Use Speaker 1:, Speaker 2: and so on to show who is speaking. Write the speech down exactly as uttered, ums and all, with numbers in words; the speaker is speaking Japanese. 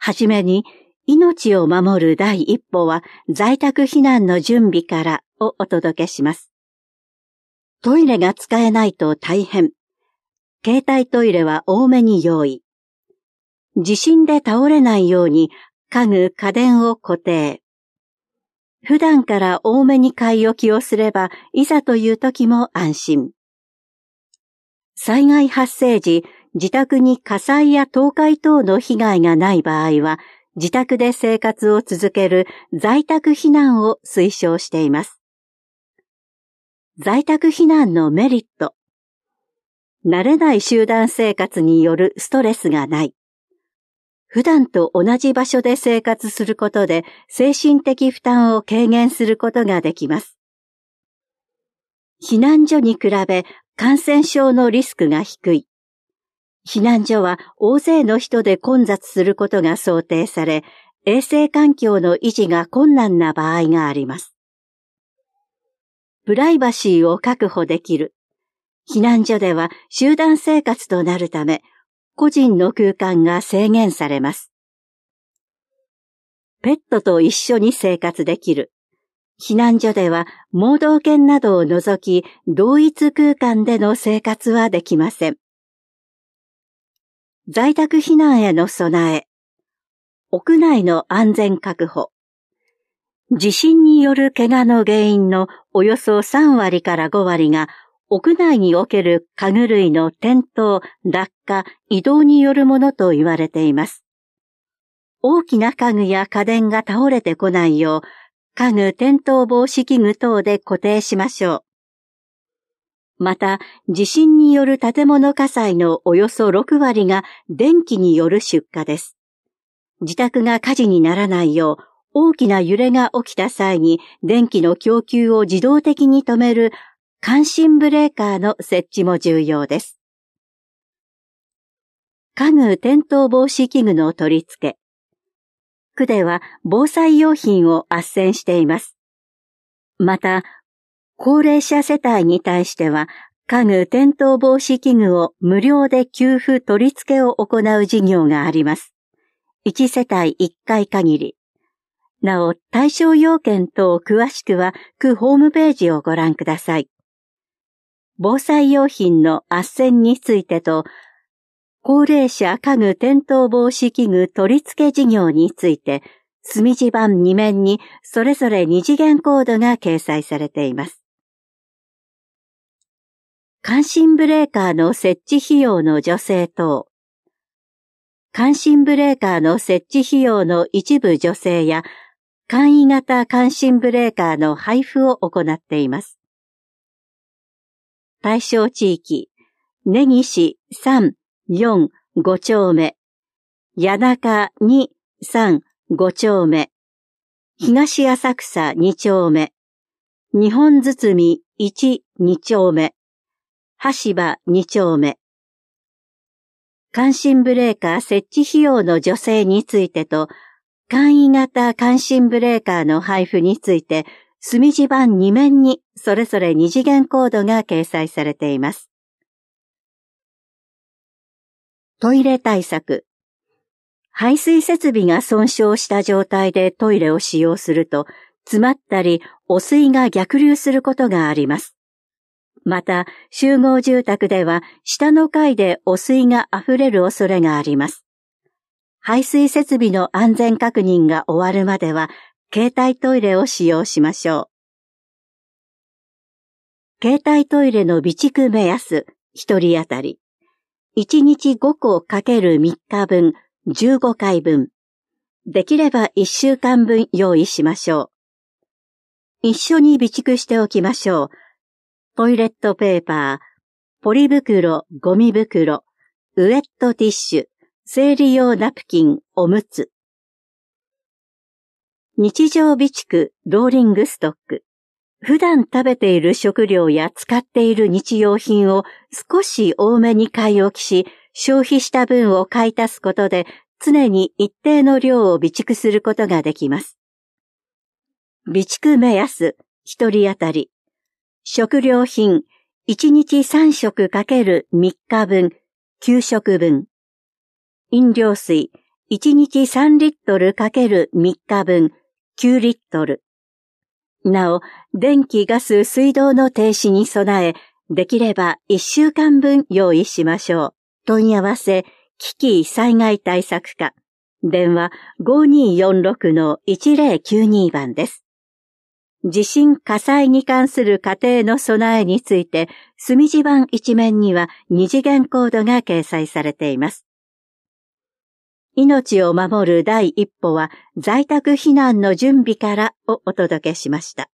Speaker 1: はじめに、命を守る第一歩は在宅避難の準備からをお届けします。トイレが使えないと大変。携帯トイレは多めに用意。地震で倒れないように家具・家電を固定。普段から多めに買い置きをすれば、いざという時も安心。災害発生時、自宅に火災や倒壊等の被害がない場合は、自宅で生活を続ける在宅避難を推奨しています。在宅避難のメリット。慣れない集団生活によるストレスがない。普段と同じ場所で生活することで精神的負担を軽減することができます。避難所に比べ感染症のリスクが低い。避難所は大勢の人で混雑することが想定され、衛生環境の維持が困難な場合があります。プライバシーを確保できる。避難所では集団生活となるため、個人の空間が制限されます。ペットと一緒に生活できる。避難所では盲導犬などを除き、同一空間での生活はできません。在宅避難への備え。屋内の安全確保。地震による怪我の原因のおよそさんわりからごわりが屋内における家具類の転倒、落下、移動によるものと言われています。大きな家具や家電が倒れてこないよう、家具転倒防止器具等で固定しましょう。また、地震による建物火災のおよそろくわりが電気による出火です。自宅が火事にならないよう、大きな揺れが起きた際に電気の供給を自動的に止める感震ブレーカーの設置も重要です。家具転倒防止器具の取り付け。区では防災用品を斡旋しています。また、高齢者世帯に対しては、家具転倒防止器具を無料で給付取り付けを行う事業があります。いち世帯いっかい限り。なお、対象要件等詳しくは、区ホームページをご覧ください。防災用品の斡旋についてと、高齢者家具転倒防止器具取り付け事業について、墨字版に面にそれぞれ二次元コードが掲載されています。感震ブレーカーの設置費用の助成等。感震ブレーカーの設置費用の一部助成や、簡易型感震ブレーカーの配布を行っています。対象地域、根岸さん、よん、ご丁目、谷中に、さん、ご丁目、東浅草に丁目、日本堤いち、に丁目、橋場に丁目。感震ブレーカー設置費用の助成についてと、簡易型感震ブレーカーの配布について、墨字版に面にそれぞれ二次元コードが掲載されています。トイレ対策。排水設備が損傷した状態でトイレを使用すると、詰まったり汚水が逆流することがあります。また、集合住宅では下の階で汚水が溢れる恐れがあります。排水設備の安全確認が終わるまでは、携帯トイレを使用しましょう。携帯トイレの備蓄目安、ひとり当たり。いちにちごこかけるみっかぶん、じゅうごかいぶん。できればいっしゅうかんぶん用意しましょう。一緒に備蓄しておきましょう。トイレットペーパー、ポリ袋、ゴミ袋、ウエットティッシュ、生理用ナプキン、おむつ。日常備蓄、ローリングストック。普段食べている食料や使っている日用品を少し多めに買い置きし、消費した分を買い足すことで常に一定の量を備蓄することができます。備蓄目安、ひとり当たり。食料品、いちにちさんしょくかけるみっかぶん、きゅうしょくぶん。飲料水、 いちにちさんリットルかけるみっかぶんきゅうリットル。なお、電気、ガス、水道の停止に備え、できればいっしゅうかんぶん用意しましょう。問い合わせ、危機災害対策課。電話 ごにーよんろくのいちぜろきゅうに 番です。地震火災に関する家庭の備えについて、墨字版一面には二次元コードが掲載されています。命を守る第一歩は在宅避難の準備からをお届けしました。